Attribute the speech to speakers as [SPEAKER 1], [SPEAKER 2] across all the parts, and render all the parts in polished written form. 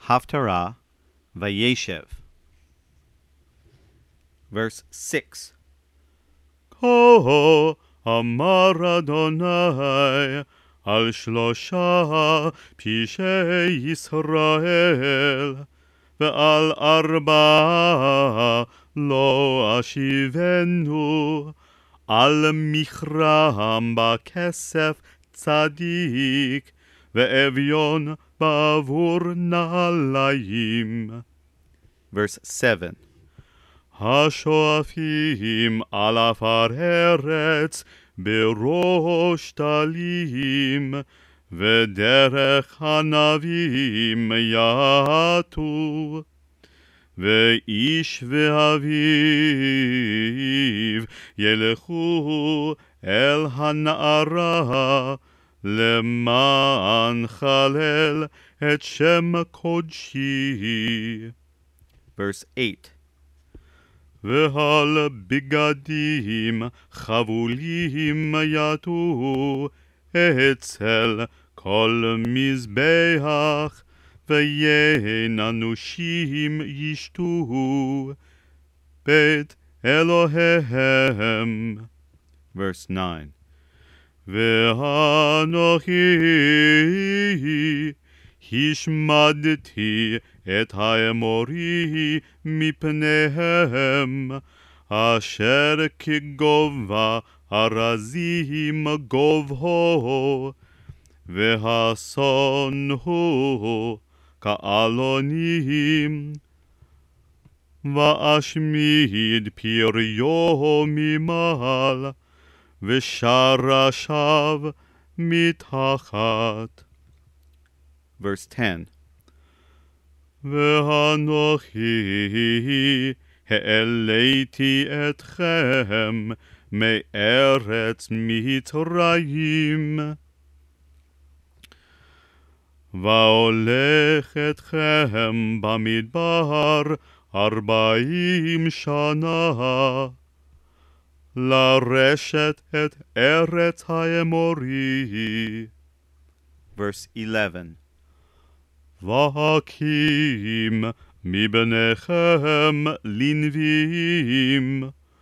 [SPEAKER 1] Haftarah, Vayeshev. Verse 6. כה אמר אדוני על שלושה פשעי ישראל, ועל ארבעה לא אשיבנו, על מכרם בכסף צדיק, ואביון בעבור נעליים. Verse 7. השואפים על עפר ארץ בראש טלים, ודרך הנביאים יעטו, ואיש ואביו ילכו אל הנערה, למען חלל את שם קודשי. Verse 8. ועל בגדים חבולים יטו אצל כל מזבח, ויין אנושים ישתו בית אלוהיהם. Verse 9. ואנוכי השמדתי את האמורי מפניהם, אשר כגובה ארזים גובהו, והשון הוא כאלונים, ואשמיד פריו ממעל, ושרשיו מתחת. Verse 10. ואנוכי העליתי אתכם מארץ מצרים, והולך אתכם במדבר 40 שנה, לרשת את ארץ האמורי. Verse 11. והקים מבניכם לנביאים,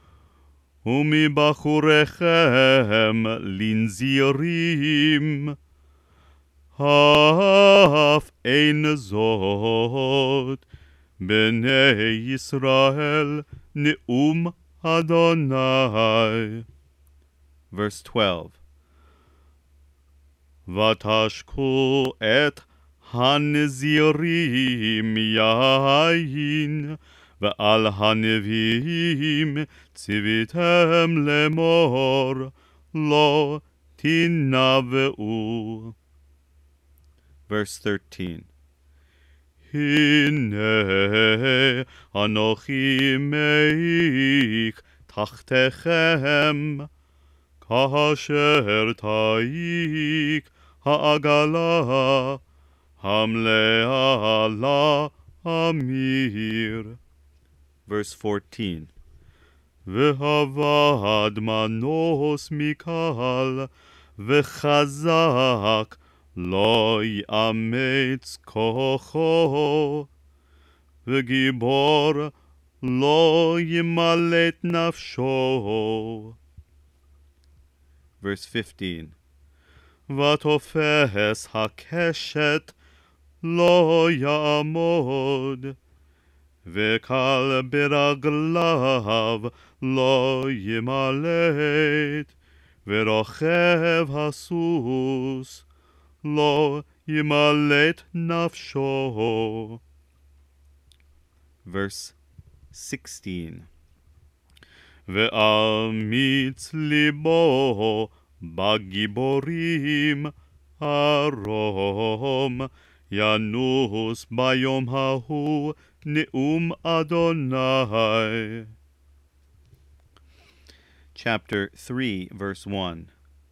[SPEAKER 1] ומבחוריכם לנזירים, אף אין זאת בני ישראל נאום אדוני. Verse 12. ותשקו את הנזירים יין, ועל הנביאים ציוויתם לאמור, לא תנבאו. Verse 13. הנה אנוכי מעיק תחתיכם, כאשר תעיק העגלה המלאה לאמיר. Verse 14. ועבד מנוס מקל, וחזק לא יאמץ כוחו, וגיבור לא ימלט נפשו. Verse 15. ותופס הקשת לא יעמוד, וקל ברגליו לא ימלט, ורוכב הסוס לא ימלט נפשו. Verse 16. ואמיץ ליבו בגיבורים ארום, ינוס ביום ההוא נאום אדוני. Chapter 3, verse 1.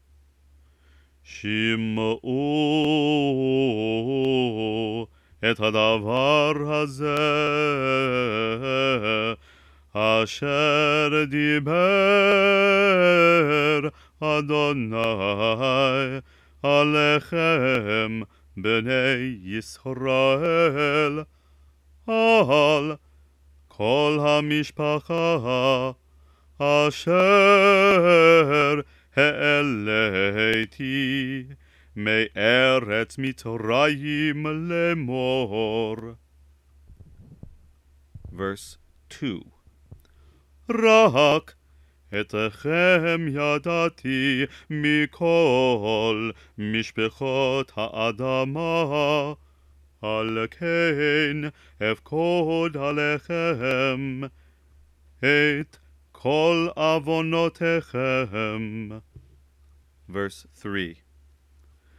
[SPEAKER 1] שמעו את הדבר הזה אשר דיבר אדוני עליכם בני ישראל, המשפחה אשר העליתי מארץ מצרים לאמור. Verse 2. רק אתכם ידעתי מכל משפחות האדמה, על כן אפקוד עליכם את כל עוונותיכם. Verse 3.